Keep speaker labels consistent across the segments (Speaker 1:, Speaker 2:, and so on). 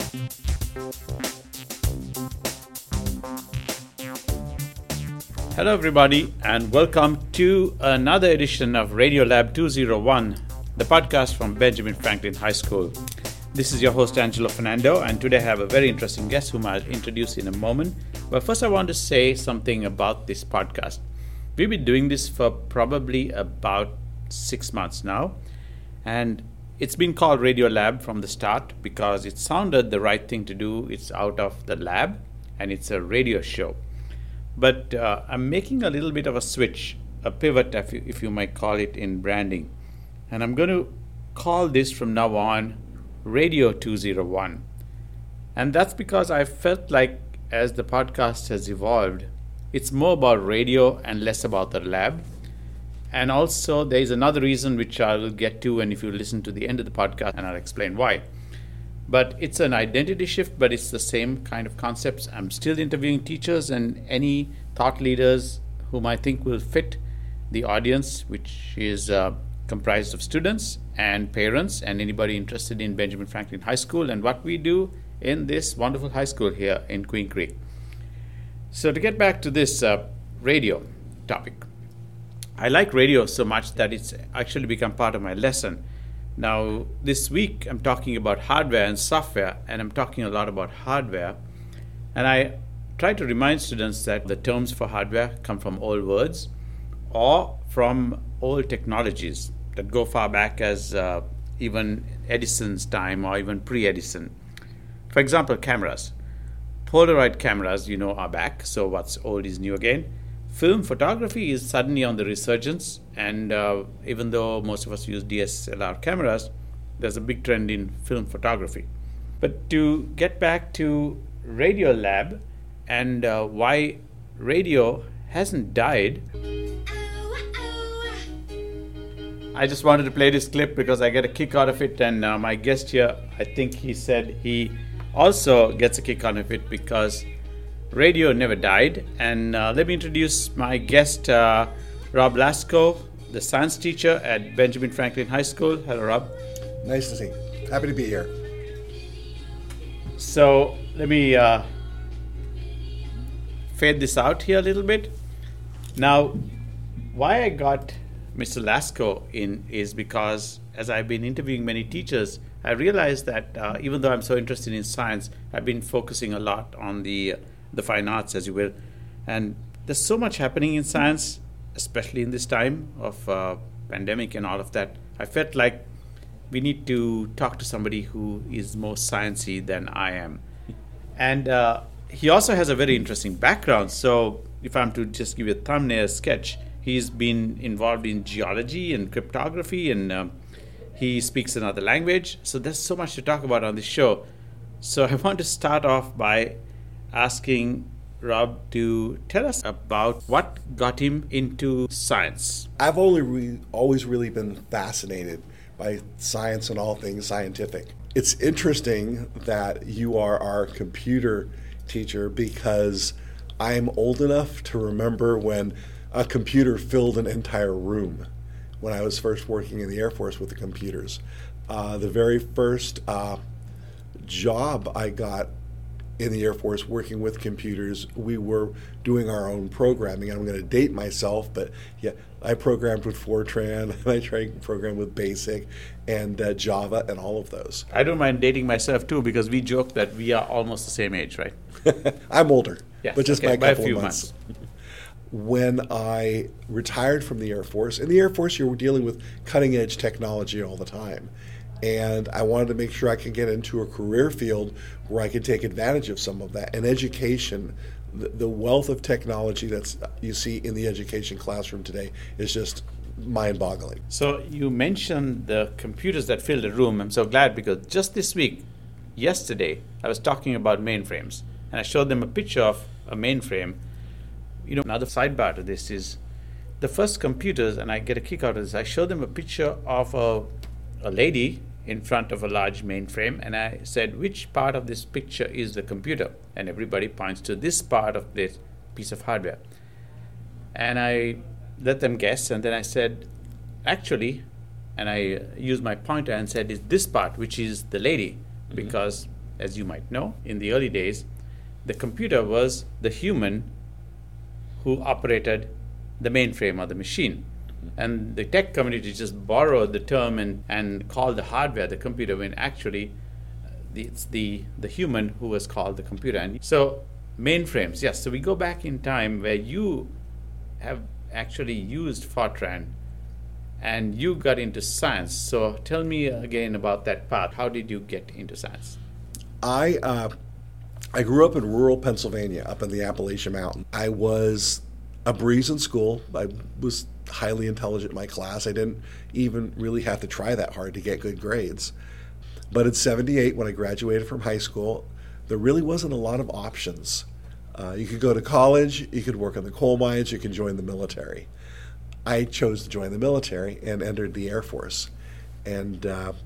Speaker 1: Hello everybody and welcome to another edition of Radiolab 201, the podcast from Benjamin Franklin High School. This is your host Angelo Fernando, and today I have a very interesting guest whom I'll introduce in a moment. But first I want to say something about this podcast. We've been doing this for probably about 6 months now, and it's been called Radiolab from the start because it sounded the right thing to do. It's out of the lab and it's a radio show. But I'm making a little bit of a switch, a pivot, if you might call it, in branding. And I'm going to call this from now on Radio 201. And that's because I felt like as the podcast has evolved, it's more about radio and less about the lab. And also there is another reason which I will get to, and if you listen to the end of the podcast, and I'll explain why. But it's an identity shift, but it's the same kind of concepts. I'm still interviewing teachers and any thought leaders whom I think will fit the audience, which is comprised of students and parents and anybody interested in Benjamin Franklin High School and what we do in this wonderful high school here in Queen Creek. So to get back to this radio topic, I like radio so much that it's actually become part of my lesson. Now, this week I'm talking about hardware and software, and I'm talking a lot about hardware. And I try to remind students that the terms for hardware come from old words or from old technologies that go far back as even Edison's time or even pre-Edison. For example, cameras. Polaroid cameras, are back, so what's old is new again. Film photography is suddenly on the resurgence, and even though most of us use DSLR cameras, there's a big trend in film photography. But to get back to Radiolab and why radio hasn't died, I just wanted to play this clip because I get a kick out of it, and my guest here, I think he said he also gets a kick out of it because radio never died. And let me introduce my guest, Rob Lasko, the science teacher at Benjamin Franklin High School. Hello, Rob.
Speaker 2: Nice to see you. Happy to be here.
Speaker 1: So let me fade this out here a little bit. Now, why I got Mr. Lasko in is because as I've been interviewing many teachers, I realized that even though I'm so interested in science, I've been focusing a lot on the fine arts, as you will. And there's so much happening in science, especially in this time of pandemic and all of that. I felt like we need to talk to somebody who is more sciencey than I am. And he also has a very interesting background. So if I'm to just give you a thumbnail sketch, he's been involved in geology and cryptography, and he speaks another language. So there's so much to talk about on this show. So I want to start off by asking Rob to tell us about what got him into science.
Speaker 2: I've always really been fascinated by science and all things scientific. It's interesting that you are our computer teacher because I'm old enough to remember when a computer filled an entire room when I was first working in the Air Force with the computers. The very first job I got in the Air Force working with computers, we were doing our own programming. I'm going to date myself, but yeah, I programmed with Fortran, and I programmed with BASIC and Java and all of those.
Speaker 1: I don't mind dating myself too because we joke that we are almost the same age, right?
Speaker 2: I'm older,
Speaker 1: yes,
Speaker 2: but just
Speaker 1: okay,
Speaker 2: by a couple
Speaker 1: few
Speaker 2: of months.
Speaker 1: months.
Speaker 2: When I retired from the Air Force, in the Air Force you're dealing with cutting edge technology all the time. And I wanted to make sure I could get into a career field where I could take advantage of some of that. And education, the wealth of technology that you see in the education classroom today is just mind-boggling.
Speaker 1: So you mentioned the computers that filled the room. I'm so glad because just this week, yesterday, I was talking about mainframes. And I showed them a picture of a mainframe. Another sidebar to this is the first computers, and I get a kick out of this, I showed them a picture of a lady in front of a large mainframe, and I said, which part of this picture is the computer? And everybody points to this part of this piece of hardware. And I let them guess, and then I said, actually, and I used my pointer and said, it's this part, which is the lady, because as you might know, in the early days, the computer was the human who operated the mainframe or the machine. And the tech community just borrowed the term and called the hardware the computer, when actually it's the human who was called the computer. And so mainframes, yes. So we go back in time where you have actually used Fortran and you got into science. So tell me again about that path. How did you get into science?
Speaker 2: I grew up in rural Pennsylvania, up in the Appalachian Mountain. I was a breeze in school. I was highly intelligent in my class. I didn't even really have to try that hard to get good grades. But in '78, when I graduated from high school, there really wasn't a lot of options. You could go to college, you could work in the coal mines, you could join the military. I chose to join the military and entered the Air Force. And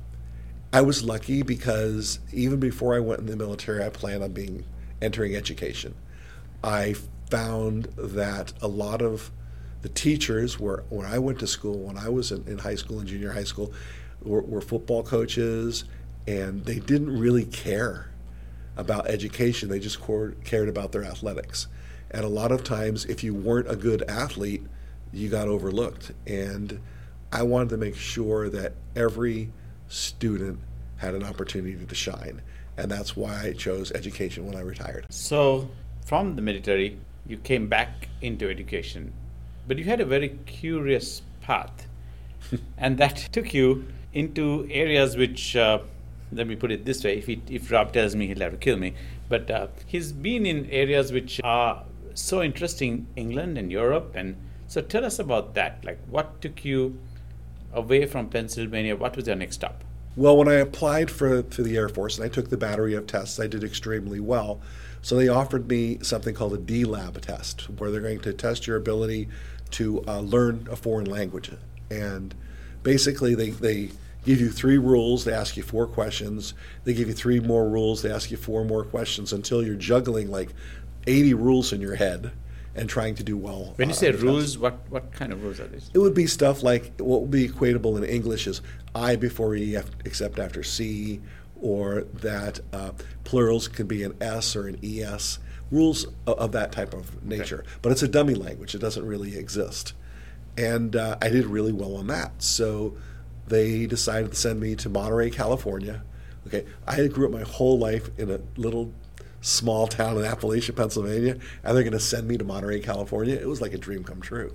Speaker 2: I was lucky because even before I went in the military, I planned on entering education. I found that a lot of the teachers when I went to school, when I was in high school and junior high school, were football coaches, and they didn't really care about education. They just cared about their athletics. And a lot of times, if you weren't a good athlete, you got overlooked. And I wanted to make sure that every student had an opportunity to shine. And that's why I chose education when I retired.
Speaker 1: So from the military, you came back into education, but you had a very curious path. And that took you into areas which, let me put it this way, if Rob tells me, he'll have to kill me. But he's been in areas which are so interesting, England and Europe. And so tell us about that. Like, what took you away from Pennsylvania? What was your next stop?
Speaker 2: Well, when I applied for the Air Force and I took the battery of tests, I did extremely well. So they offered me something called a D-Lab test, where they're going to test your ability to learn a foreign language. And basically, they give you 3 rules, they ask you 4 questions, they give you 3 more rules, they ask you 4 more questions, until you're juggling like 80 rules in your head and trying to do well.
Speaker 1: When you say rules, what kind of rules are these?
Speaker 2: It would be stuff like what would be equatable in English is I before E except after C, or that plurals can be an S or an ES, rules of that type of nature. Okay. But it's a dummy language. It doesn't really exist. And I did really well on that. So they decided to send me to Monterey, California. Okay, I grew up my whole life in a little small town in Appalachia, Pennsylvania, and they're going to send me to Monterey, California. It was like a dream come true.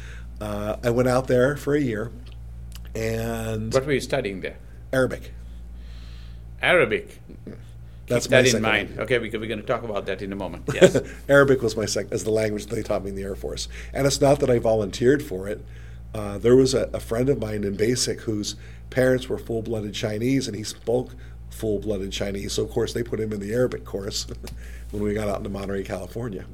Speaker 2: I went out there for a year, and...
Speaker 1: What were you studying there?
Speaker 2: Arabic.
Speaker 1: Arabic.
Speaker 2: That's
Speaker 1: Keep that
Speaker 2: my
Speaker 1: in mind.
Speaker 2: language.
Speaker 1: Okay, because we're going to talk about that in a moment. Yes.
Speaker 2: Arabic was my as the language that they taught me in the Air Force. And it's not that I volunteered for it. There was a friend of mine in basic whose parents were full-blooded Chinese, and he spoke full-blooded Chinese. So, of course, they put him in the Arabic course when we got out into Monterey, California.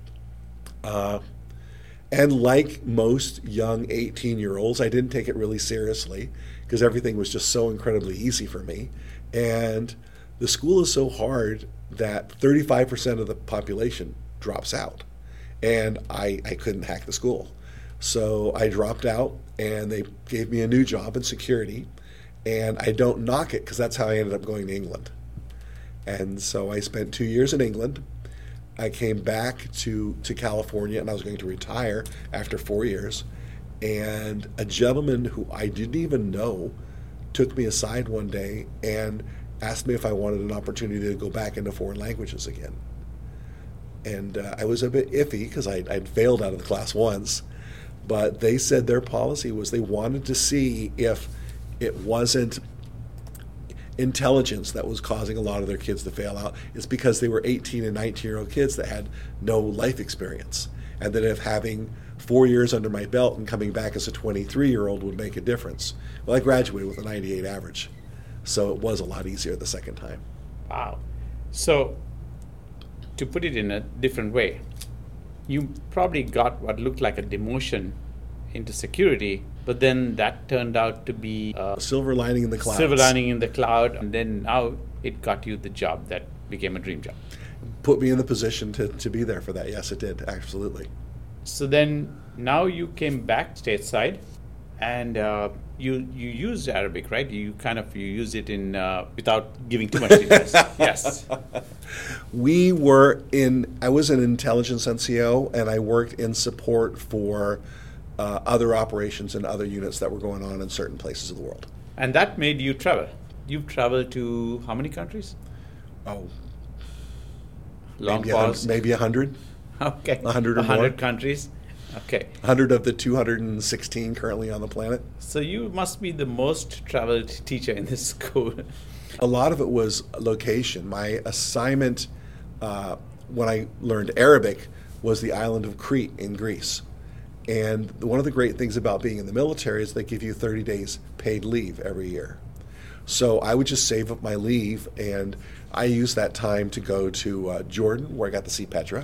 Speaker 2: And like most young 18-year-olds, I didn't take it really seriously because everything was just so incredibly easy for me. And the school is so hard that 35% of the population drops out. And I couldn't hack the school. So I dropped out, and they gave me a new job in security. And I don't knock it because that's how I ended up going to England. And so I spent 2 years in England. I came back to California, and I was going to retire after 4 years. And a gentleman who I didn't even know took me aside one day and asked me if I wanted an opportunity to go back into foreign languages again. And I was a bit iffy because I'd failed out of the class once. But they said their policy was they wanted to see if it wasn't intelligence that was causing a lot of their kids to fail out. It's because they were 18 and 19-year-old kids that had no life experience. And that if having 4 years under my belt and coming back as a 23-year-old would make a difference. Well, I graduated with a 98 average. So it was a lot easier the second time.
Speaker 1: Wow. So to put it in a different way, you probably got what looked like a demotion into security, but then that turned out to be
Speaker 2: a silver lining in the clouds.
Speaker 1: Silver lining in the cloud, and then now it got you the job that became a dream job.
Speaker 2: Put me in the position to be there for that. Yes, it did. Absolutely.
Speaker 1: So then now you came back stateside, and you use Arabic, right? You use it in without giving too much details. Yes.
Speaker 2: I was an intelligence NCO, and I worked in support for other operations and other units that were going on in certain places of the world.
Speaker 1: And that made you travel. You've traveled to how many countries?
Speaker 2: Oh,
Speaker 1: Long pause.
Speaker 2: maybe 100.
Speaker 1: Okay.
Speaker 2: 100 or
Speaker 1: 100
Speaker 2: more.
Speaker 1: countries. Okay.
Speaker 2: 100 of the 216 currently on the planet.
Speaker 1: So you must be the most traveled teacher in this school.
Speaker 2: A lot of it was location. My assignment when I learned Arabic was the island of Crete in Greece. And one of the great things about being in the military is they give you 30 days paid leave every year. So I would just save up my leave, and I used that time to go to Jordan, where I got to see Petra.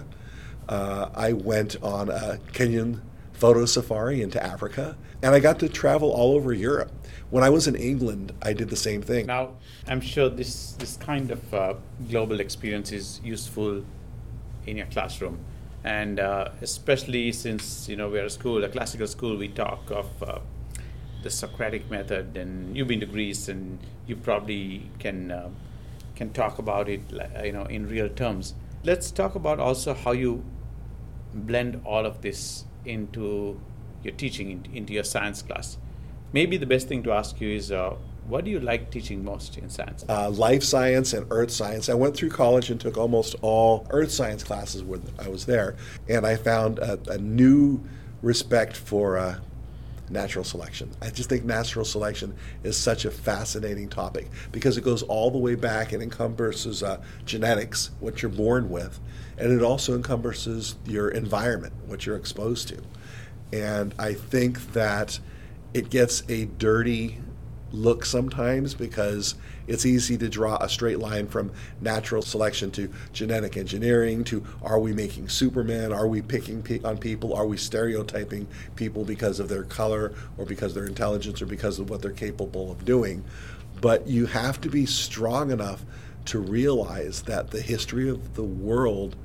Speaker 2: I went on a Kenyan photo safari into Africa, and I got to travel all over Europe. When I was in England, I did the same thing.
Speaker 1: Now, I'm sure this kind of global experience is useful in your classroom. And especially since, we're a classical school, we talk of the Socratic method, and you've been to Greece, and you probably can talk about it, in real terms. Let's talk about also how you blend all of this into your teaching, into your science class. Maybe the best thing to ask you is, what do you like teaching most in science?
Speaker 2: Life science and earth science. I went through college and took almost all earth science classes when I was there, and I found a new respect for natural selection. I just think natural selection is such a fascinating topic because it goes all the way back and encompasses genetics, what you're born with, and it also encompasses your environment, what you're exposed to. And I think that it gets a dirty look sometimes because it's easy to draw a straight line from natural selection to genetic engineering to, are we making Superman? Are we picking on people? Are we stereotyping people because of their color or because of their intelligence or because of what they're capable of doing? But you have to be strong enough to realize that the history of the world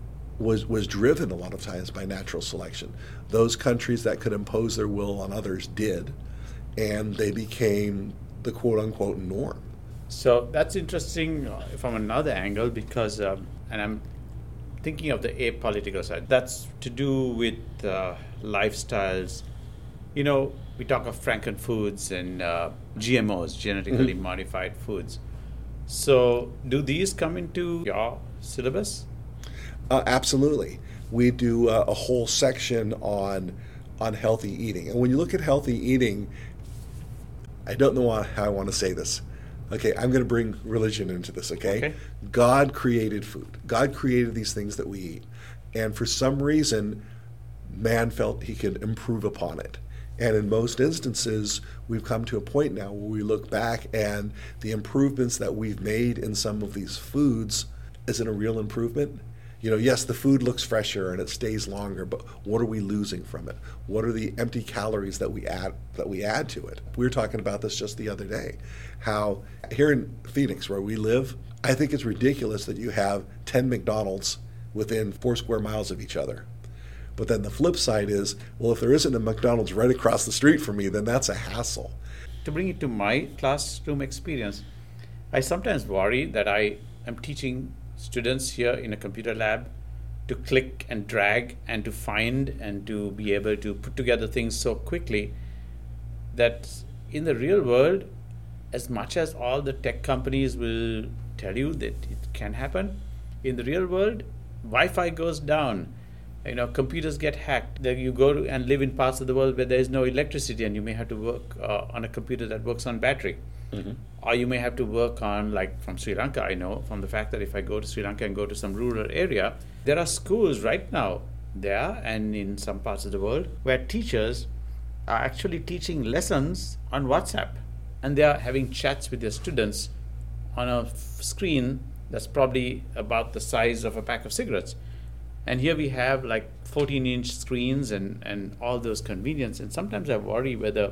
Speaker 2: was driven a lot of times by natural selection. Those countries that could impose their will on others did, and they became the quote-unquote norm.
Speaker 1: So that's interesting from another angle because, and I'm thinking of the apolitical side, that's to do with lifestyles. We talk of frankenfoods and GMOs, genetically modified foods. So do these come into your syllabus?
Speaker 2: Absolutely. We do a whole section on healthy eating. And when you look at healthy eating, I don't know how I want to say this. Okay, I'm going to bring religion into this, okay? God created food. God created these things that we eat. And for some reason, man felt he could improve upon it. And in most instances, we've come to a point now where we look back and the improvements that we've made in some of these foods isn't a real improvement. Yes, the food looks fresher and it stays longer, but what are we losing from it? What are the empty calories that we add to it? We were talking about this just the other day, how here in Phoenix, where we live, I think it's ridiculous that you have 10 McDonald's within 4 square miles of each other. But then the flip side is, well, if there isn't a McDonald's right across the street from me, then that's a hassle.
Speaker 1: To bring it to my classroom experience, I sometimes worry that I am teaching students here in a computer lab to click and drag and to find and to be able to put together things so quickly that in the real world, as much as all the tech companies will tell you that it can happen, in the real world, Wi-Fi goes down. Computers get hacked. Then you go to and live in parts of the world where there is no electricity, and you may have to work on a computer that works on battery. Or you may have to work on, like from Sri Lanka, I know, from the fact that if I go to Sri Lanka and go to some rural area, there are schools right now there and in some parts of the world where teachers are actually teaching lessons on WhatsApp. And they are having chats with their students on a screen that's probably about the size of a pack of cigarettes. And here we have like 14-inch screens and all those convenience. And sometimes I worry whether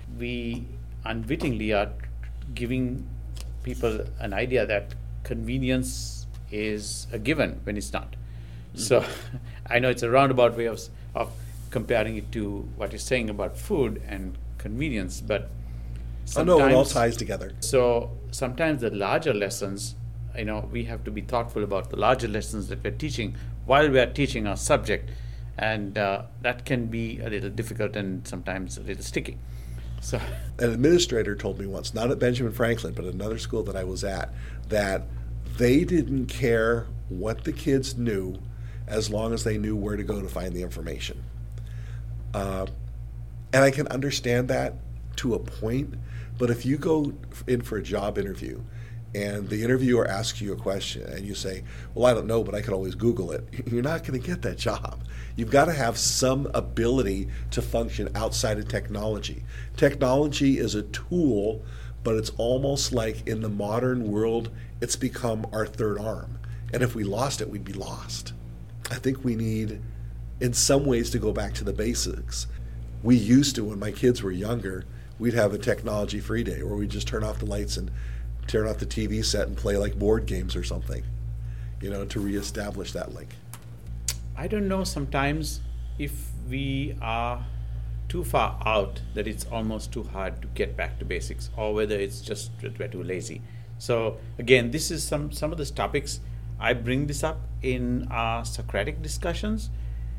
Speaker 1: we unwittingly are giving people an idea that convenience is a given when it's not. So I know it's a roundabout way of comparing it to what you're saying about food and convenience, but
Speaker 2: Oh no, it all ties together.
Speaker 1: So sometimes the larger lessons, we have to be thoughtful about the larger lessons that we're teaching while we are teaching our subject, and that can be a little difficult and sometimes a little sticky. So,
Speaker 2: an administrator told me once, not at Benjamin Franklin, but at another school that I was at, that they didn't care what the kids knew as long as they knew where to go to find the information. And I can understand that to a point, but if you go in for a job interview and the interviewer asks you a question and you say, well, I don't know, but I can always Google it, you're not going to get that job. You've got to have some ability to function outside of technology. Technology is a tool, but it's almost like in the modern world, it's become our third arm. And if we lost it, we'd be lost. I think we need, in some ways, to go back to the basics. We used to, when my kids were younger, we'd have a technology-free day where we'd just turn off the lights and turn off the TV set and play like board games or something, to reestablish that link.
Speaker 1: I don't know sometimes if we are too far out that it's almost too hard to get back to basics, or whether it's just that we're too lazy. So again, this is some of the topics. I bring this up in our Socratic discussions,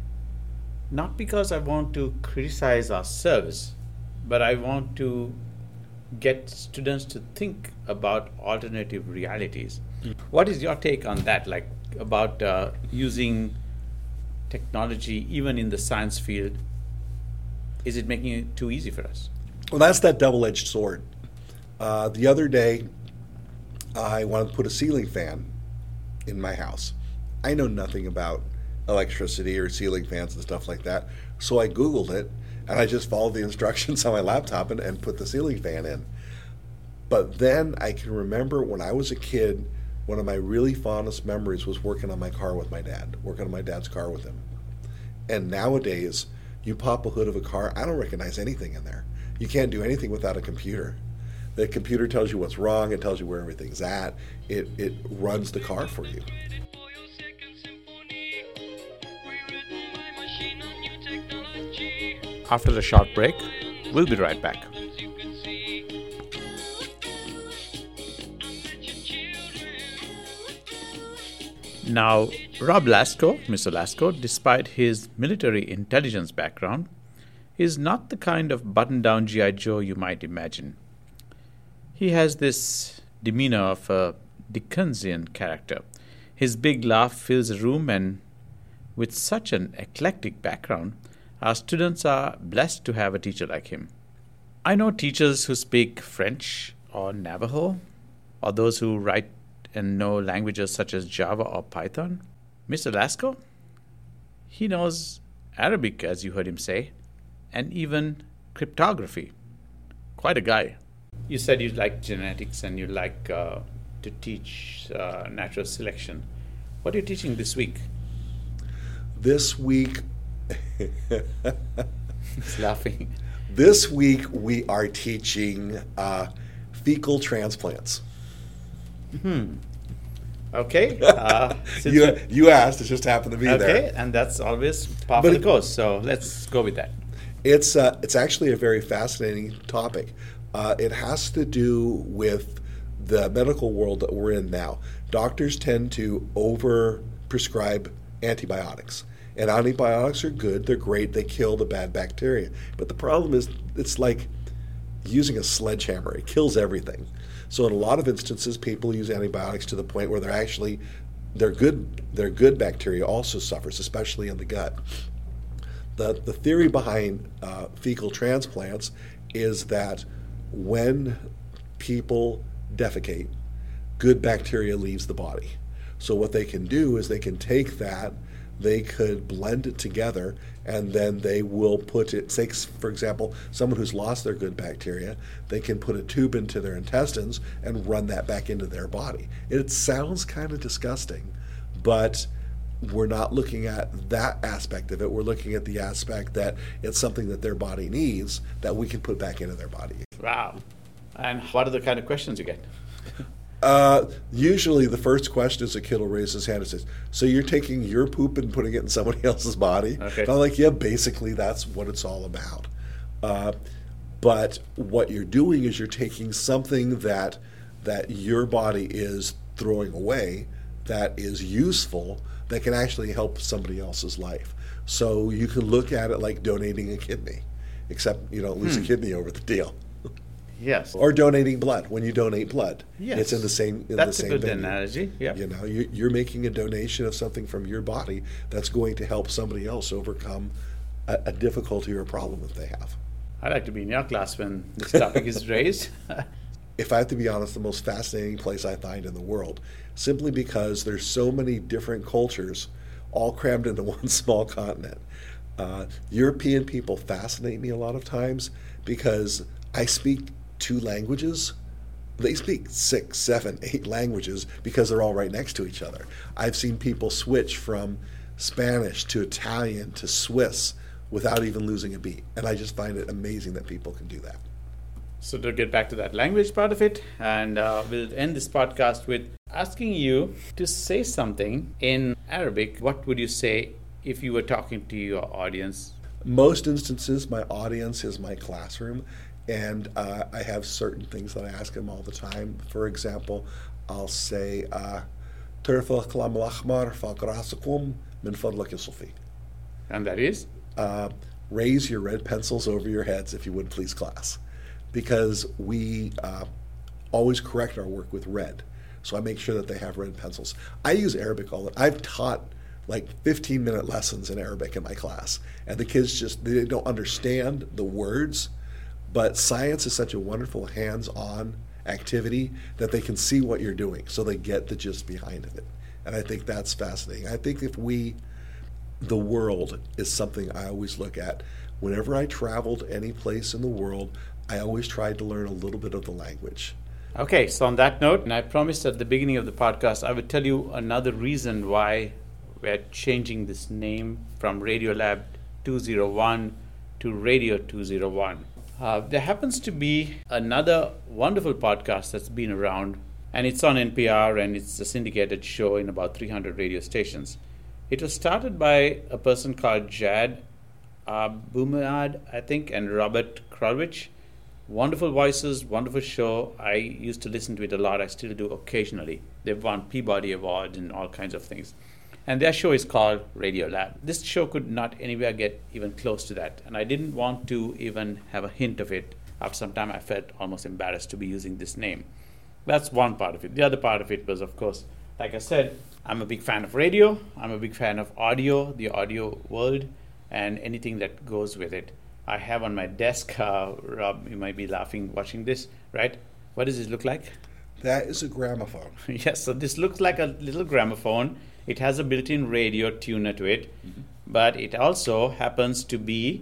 Speaker 1: not because I want to criticize our service, but I want to get students to think about alternative realities. What is your take on that, like about using technology even in the science field? Is it making it too easy for us?
Speaker 2: Well, that's that double-edged sword. The other day, I wanted to put a ceiling fan in my house. I know nothing about electricity or ceiling fans and stuff like that, so I Googled it, and I just followed the instructions on my laptop and put the ceiling fan in. But then I can remember when I was a kid, one of my really fondest memories was working on my car with my dad, working on my dad's car with him. And nowadays, you pop a hood of a car, I don't recognize anything in there. You can't do anything without a computer. The computer tells you what's wrong, it tells you where everything's at, it runs the car for you.
Speaker 1: After a short break, we'll be right back. Now, Rob Lasko, Mr. Lasko, despite his military intelligence background, is not the kind of button-down G.I. Joe you might imagine. He has this demeanor of a Dickensian character. His big laugh fills a room, and with such an eclectic background, our students are blessed to have a teacher like him. I know teachers who speak French or Navajo, or those who write and know languages such as Java or Python. Mr. Lasko, he knows Arabic, as you heard him say, and even cryptography. Quite a guy. You said you like genetics and you like to teach natural selection. What are you teaching this week?
Speaker 2: This week...
Speaker 1: He's laughing.
Speaker 2: This week we are teaching fecal transplants.
Speaker 1: Okay.
Speaker 2: You asked, it just happened to be there.
Speaker 1: Okay, and that's always par for the course, so let's go with that.
Speaker 2: It's actually a very fascinating topic. It has to do with the medical world that we're in now. Doctors tend to over-prescribe antibiotics. And antibiotics are good, they're great, they kill the bad bacteria. But the problem is, it's like using a sledgehammer. It kills everything. So in a lot of instances, people use antibiotics to the point where their good bacteria also suffers, especially in the gut. The theory behind fecal transplants is that when people defecate, good bacteria leaves the body. So what they can do is they can take that, they could blend it together, and then they will put it, say, for example, someone who's lost their good bacteria, they can put a tube into their intestines and run that back into their body. It sounds kind of disgusting, but we're not looking at that aspect of it. We're looking at the aspect that it's something that their body needs that we can put back into their body.
Speaker 1: Wow. And what are the kind of questions you get?
Speaker 2: Usually the first question is a kid will raise his hand and says, so you're taking your poop and putting it in somebody else's body?
Speaker 1: Okay.
Speaker 2: And I'm like, yeah, basically that's what it's all about. But what you're doing is you're taking something that your body is throwing away that is useful, that can actually help somebody else's life. So you can look at it like donating a kidney, except you don't lose a kidney over the deal.
Speaker 1: Yes.
Speaker 2: Or donating blood. When you donate blood,
Speaker 1: Yes.
Speaker 2: it's in the same.
Speaker 1: That's
Speaker 2: a
Speaker 1: good
Speaker 2: venue.
Speaker 1: analogy. Yeah.
Speaker 2: You know, you're making a donation of something from your body that's going to help somebody else overcome a difficulty or a problem that they have.
Speaker 1: I like to be in your class when this topic is raised.
Speaker 2: If I have to be honest, the most fascinating place I find in the world, simply because there's so many different cultures all crammed into one small continent. European people fascinate me a lot of times because I speak 2 languages. They speak 6, 7, 8 languages because they're all right next to each other. I've seen people switch from Spanish to Italian to Swiss without even losing a beat. And I just find it amazing that people can do that.
Speaker 1: So to get back to that language part of it, and we'll end this podcast with asking you to say something in Arabic. What would you say if you were talking to your audience?
Speaker 2: Most instances, my audience is my classroom, and I have certain things that I ask them all the time. For example, I'll say, "Tarfa kalam al-ahmar faqra'asakum min fadlak ya Sufi."
Speaker 1: And that is?
Speaker 2: Raise your red pencils over your heads, if you would please, class. Because we always correct our work with red. So I make sure that they have red pencils. I use Arabic all the time. I've taught like 15-minute lessons in Arabic in my class. And the kids they don't understand the words, but science is such a wonderful hands-on activity that they can see what you're doing. So they get the gist behind it. And I think that's fascinating. I think the world is something I always look at. Whenever I traveled any place in the world, I always tried to learn a little bit of the language.
Speaker 1: Okay, so on that note, and I promised at the beginning of the podcast, I would tell you another reason why we're changing this name from Radiolab 201 to Radio 201. There happens to be another wonderful podcast that's been around, and it's on NPR, and it's a syndicated show in about 300 radio stations. It was started by a person called Jad Abumrad, I think, and Robert Krulwich. Wonderful voices, wonderful show. I used to listen to it a lot. I still do occasionally. They've won Peabody Awards and all kinds of things. And their show is called Radiolab. This show could not anywhere get even close to that. And I didn't want to even have a hint of it. After some time, I felt almost embarrassed to be using this name. That's one part of it. The other part of it was, of course, like I said, I'm a big fan of radio. I'm a big fan of audio, the audio world, and anything that goes with it. I have on my desk, Rob, you might be laughing watching this, right? What does this look like?
Speaker 2: That is a gramophone.
Speaker 1: Yes, so this looks like a little gramophone. It has a built-in radio tuner to it, but it also happens to be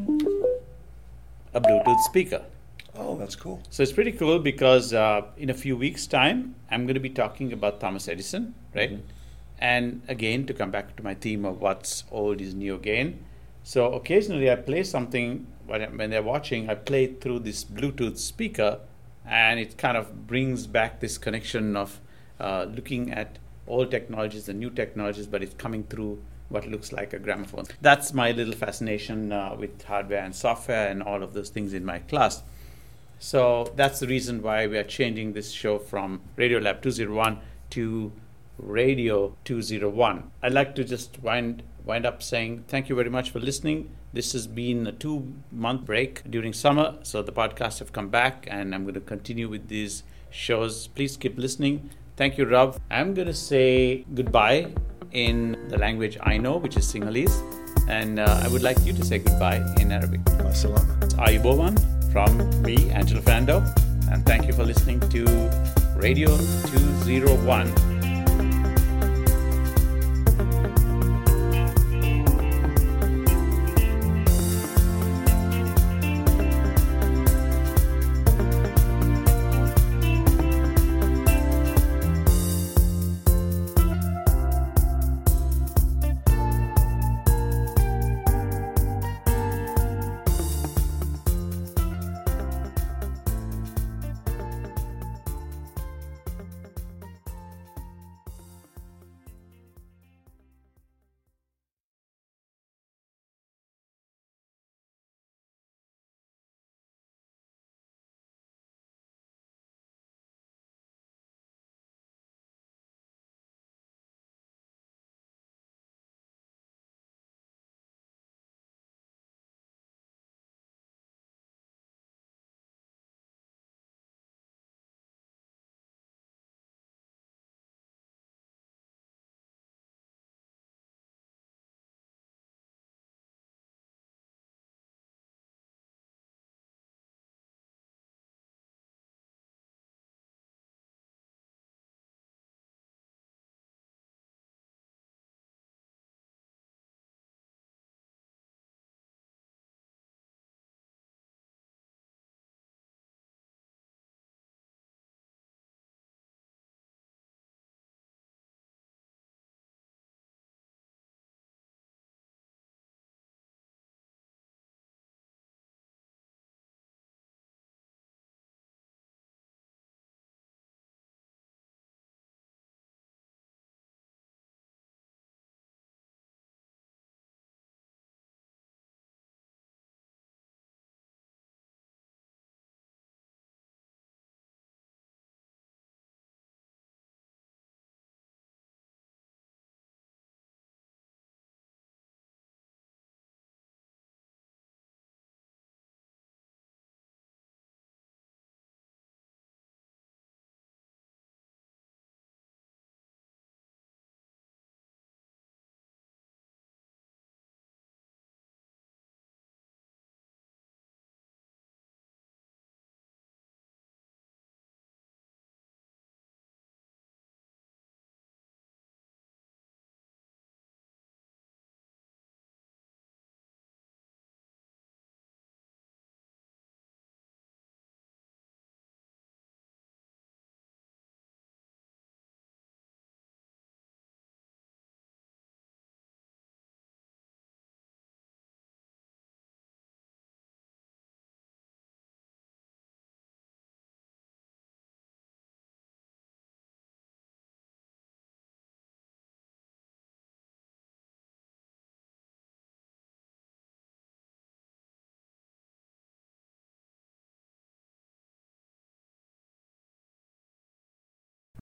Speaker 1: a Bluetooth speaker.
Speaker 2: Oh, that's cool.
Speaker 1: So it's pretty cool because in a few weeks' time, I'm going to be talking about Thomas Edison, right? And again, to come back to my theme of what's old is new again. So occasionally I play something, when they're watching, I play it through this Bluetooth speaker, and it kind of brings back this connection of looking at old technologies and new technologies, but it's coming through what looks like a gramophone. That's my little fascination with hardware and software and all of those things in my class. So that's the reason why we are changing this show from Radiolab 201 to Radio 201. I'd like to just wind up saying thank you very much for listening. This has been a 2-month break during summer, so the podcasts have come back, and I'm going to continue with these shows. Please keep listening. Thank you, Rob. I'm going to say goodbye in the language I know, which is Sinhalese, and I would like you to say goodbye in Arabic.
Speaker 2: Assalamu.
Speaker 1: It's Ayubowan from me, Angelo Fernando, and thank you for listening to Radio 201.